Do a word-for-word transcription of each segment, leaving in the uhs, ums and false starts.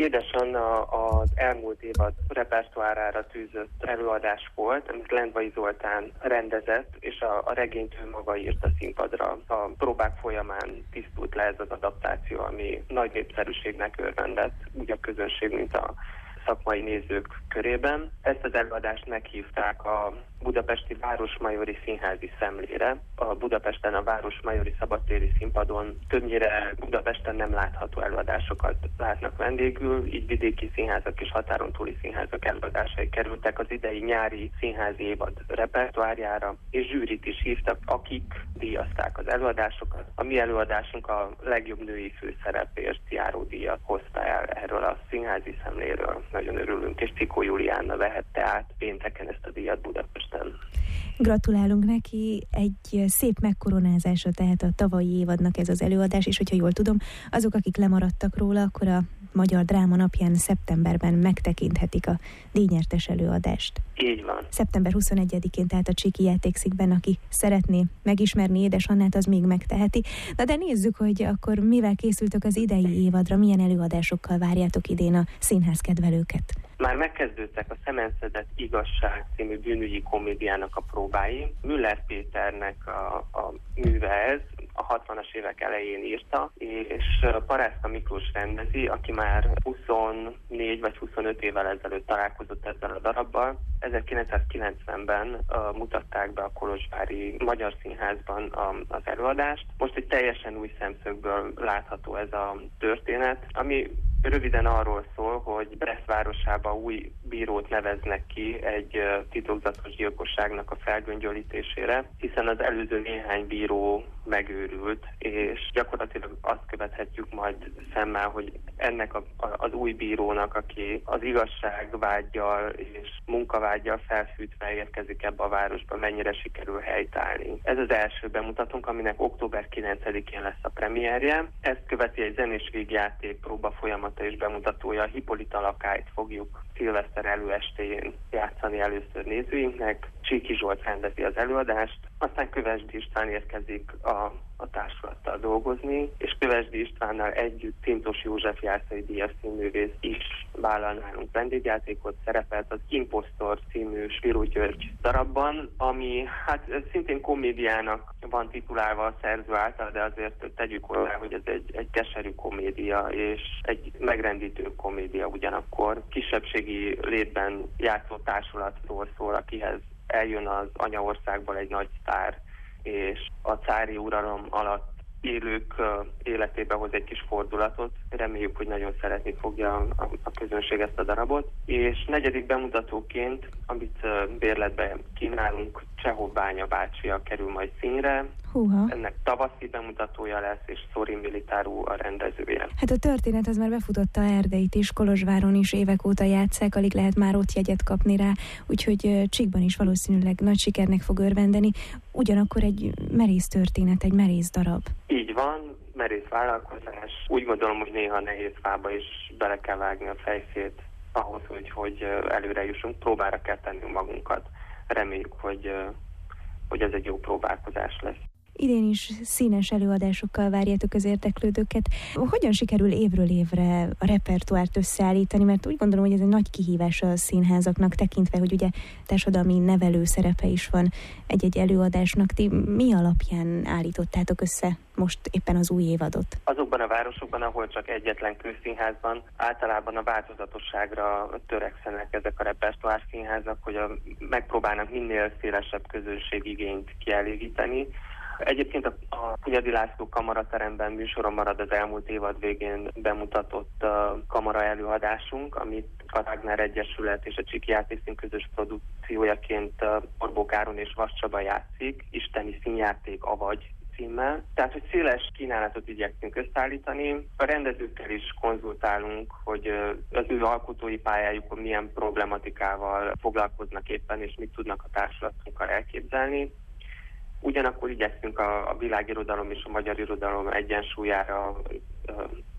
Édes Anna az elmúlt évad repertoárára tűzött előadás volt, amit Lendvai Zoltán rendezett, és a, a regényt ő maga írt a színpadra. A próbák folyamán tisztult le ez az adaptáció, ami nagy népszerűségnek örvendett, úgy a közönség, mint a szakmai nézők körében. Ezt az előadást meghívták a budapesti Városmajori Színházi Szemlére. A Budapesten a Városmajori Szabadtéri Színpadon többnyire Budapesten nem látható előadásokat látnak vendégül, így vidéki színházak és határon túli színházak előadásai kerültek az idei nyári színházi évad repertoárjára, és zsűrit is hívtak, akik díjazták az előadásokat. A mi előadásunk a legjobb női főszerepért járó díjat hozta el erről a színházi szemléről. Nagyon örülünk, és Cikó Juliánna vehette át pénteken ezt a díjat Budapesten. Gratulálunk neki, egy szép megkoronázása tehát a tavalyi évadnak ez az előadás, és hogyha jól tudom, azok, akik lemaradtak róla, akkor a Magyar Dráma Napján szeptemberben megtekinthetik a díjnyertes előadást. Így van. szeptember huszonegyedikén, tehát a Csíki Játékszékben, aki szeretné megismerni Édes Annát, az még megteheti. Na de nézzük, hogy akkor mivel készültök az idei évadra, milyen előadásokkal várjátok idén a színházkedvelőket? Már megkezdődtek a Szemenszedett igazság című bűnügyi komédiának a próbái. Müller Péternek a, a műve ez, a hatvanas évek elején írta, és Parászka Miklós rendezi, aki már huszonnégy vagy huszonöt évvel ezelőtt találkozott ezzel a darabbal. ezerkilencszázkilencvenben uh, mutatták be a kolozsvári Magyar Színházban a, az előadást. Most egy teljesen új szemszögből látható ez a történet, ami röviden arról szól, hogy Brest városába új bírót neveznek ki egy uh, titokzatos gyilkosságnak a felgöngyölítésére, hiszen az előző néhány bíró megőrült, és gyakorlatilag azt követhetjük majd szemmel, hogy ennek a, a, az új bírónak, aki az igazságvággyal és munkavággyal felfűtve érkezik ebbe a városba, mennyire sikerül helytállni. Ez az első bemutatónk, aminek október kilencedikén lesz a premierje. Ezt követi egy zenés végjáték próba folyamata és bemutatója. A Hippolyta lakályt fogjuk szilveszter előestéjén játszani először nézőinknek. Csíki Zsolt rendezi az előadást, aztán Kövesdi István érkezik a, a társulattal dolgozni, és Kövesdi Istvánnal együtt Cintos József Jászai Díjas színművész is vállal nálunk vendégjátékot, szerepelt az Impostor című Spiró György darabban, ami hát szintén komédiának van titulálva a szerző által, de azért tegyük hozzá, hogy ez egy, egy keserű komédia, és egy megrendítő komédia ugyanakkor. Kisebbségi létben játszó társulatról szól, akihez eljön az anyaországból egy nagy sztár, és a cári uralom alatt élők életébe hoz egy kis fordulatot. Reméljük, hogy nagyon szeretni fogja a, a közönség ezt a darabot. És negyedik bemutatóként, amit bérletbe kínálunk, Csehov Bánya bácsia kerül majd színre. Húha. Ennek tavaszi bemutatója lesz, és Szórin Militáru a rendezője. Hát a történet az már befutotta Erdélyt is, Kolozsváron is évek óta játsszák, alig lehet már ott jegyet kapni rá, úgyhogy Csíkban is valószínűleg nagy sikernek fog örvendeni. Ugyanakkor egy merész történet, egy merész darab. Így van, merész vállalkozás. Úgy gondolom, hogy néha nehéz fába is bele kell vágni a fejszét ahhoz, hogy, hogy előre jussunk. Próbára kell tennünk magunkat. Reméljük, hogy, hogy ez egy jó próbálkozás lesz. Idén is színes előadásokkal várjátok az érdeklődőket. Hogyan sikerül évről évre a repertoárt összeállítani? Mert úgy gondolom, hogy ez egy nagy kihívás a színházaknak, tekintve, hogy ugye társadalmi nevelő szerepe is van egy-egy előadásnak. Ti mi alapján állítottátok össze most éppen az új évadot? Azokban a városokban, ahol csak egyetlen kőszínházban, általában a változatosságra törekszenek ezek a repertoár színházak, hogy a, megpróbálnak minél szélesebb közönségigényt kielégíteni. Egyébként a, a Hunyadi László kamarateremben műsoron marad az elmúlt évad végén bemutatott uh, kamara előadásunk, amit a Ragnar Egyesület és a Csíki Játékszín közös produkciójaként uh, Orbó Káron és Vas Csaba játszik, Isteni színjáték avagy címmel. Tehát, hogy széles kínálatot igyekszünk összeállítani. A rendezőkkel is konzultálunk, hogy az ő alkotói pályájukon milyen problematikával foglalkoznak éppen, és mit tudnak a társulatunkkal elképzelni. Ugyanakkor igyekszünk a, a világirodalom és a magyar irodalom egyensúlyára ö,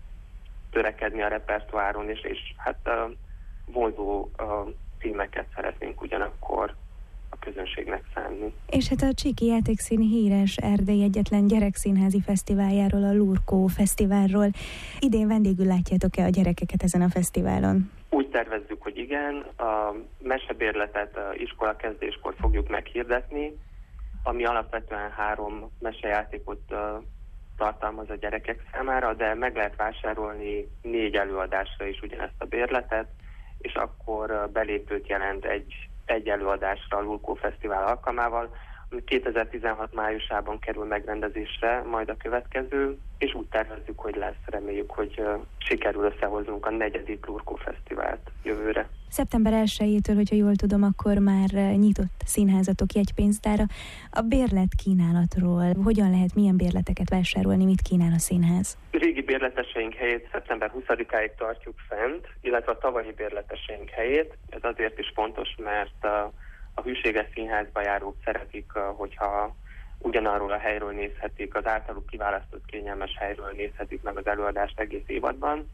törekedni a repertoáron, és, és hát ö, vonzó ö, címeket szeretnénk ugyanakkor a a közönségnek szánni. És hát a Csíki Játékszín híres Erdély egyetlen gyerekszínházi fesztiváljáról, a Lurkó Fesztiválról. Idén vendégül látjátok-e a gyerekeket ezen a fesztiválon? Úgy tervezzük, hogy igen. A mesebérletet a iskola kezdéskor fogjuk meghirdetni, ami alapvetően három mesejátékot tartalmaz a gyerekek számára, de meg lehet vásárolni négy előadásra is ugyanezt a bérletet, és akkor belépőt jelent egy, egy előadásra a Lurkó Fesztivál alkalmával, ami kétezer-tizenhat májusában kerül megrendezésre, majd a következő, és úgy tervezzük, hogy lesz, reméljük, hogy uh, sikerül összehoznunk a negyedik Lurkó Fesztivált jövőre. szeptember elsejétől, hogyha jól tudom, akkor már nyitott színházatok jegypénztára. A bérlet kínálatról hogyan lehet, milyen bérleteket vásárolni, mit kínál a színház? Régi bérleteseink helyét szeptember huszadikáig tartjuk fent, illetve a tavalyi bérleteseink helyét. Ez azért is fontos, mert uh, a hűséges színházba járók szeretik, hogyha ugyanarról a helyről nézhetik, az általuk kiválasztott kényelmes helyről nézhetik meg az előadást egész évadban.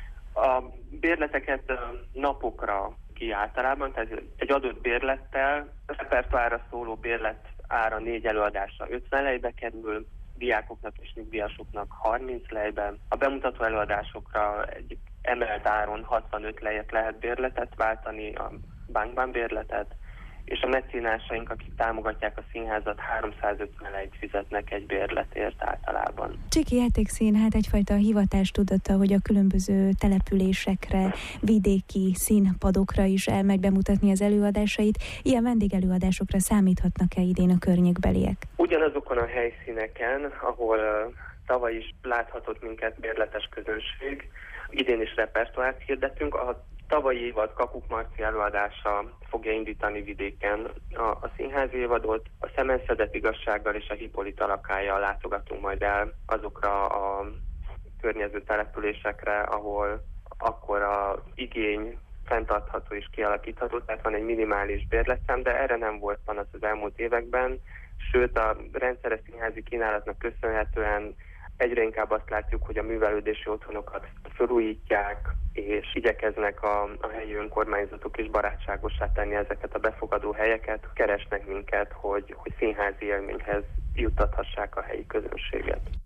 A bérleteket napokra ki általában, tehát egy adott bérlettel, a repertoárra szóló bérlet ára négy előadásra ötven lejbe kerül, diákoknak és nyugdíjasoknak harminc lejben. A bemutató előadásokra egy emelt áron hatvanöt lejet lehet bérletet váltani, a bankban bérletet, és a mecénásaink, akik támogatják a színházat, háromszázötven lejt fizetnek egy bérletért általában. Csíki Játékszín hát egyfajta hivatás tudata, hogy a különböző településekre, vidéki színpadokra is elmegy bemutatni az előadásait. Ilyen vendégelőadásokra számíthatnak-e idén a környékbeliek? Ugyanazokon a helyszíneken, ahol uh, tavaly is láthatott minket bérletes közönség, idén is repertoárt hirdetünk. A tavalyi évad Kakuk Marci előadása fogja indítani vidéken a, a színházi évadot. A Szemenszedett igazsággal és a Hippolyta lakájjal látogatunk majd el azokra a környező településekre, ahol akkor a igény fenntartható és kialakítható, tehát van egy minimális bérletszám, de erre nem volt panasz az elmúlt években, sőt a rendszeres színházi kínálatnak köszönhetően egyre inkább azt látjuk, hogy a művelődési otthonokat felújítják, és igyekeznek a, a helyi önkormányzatok is barátságossá tenni ezeket a befogadó helyeket, keresnek minket, hogy, hogy színházi élményhez juttathassák a helyi közönséget.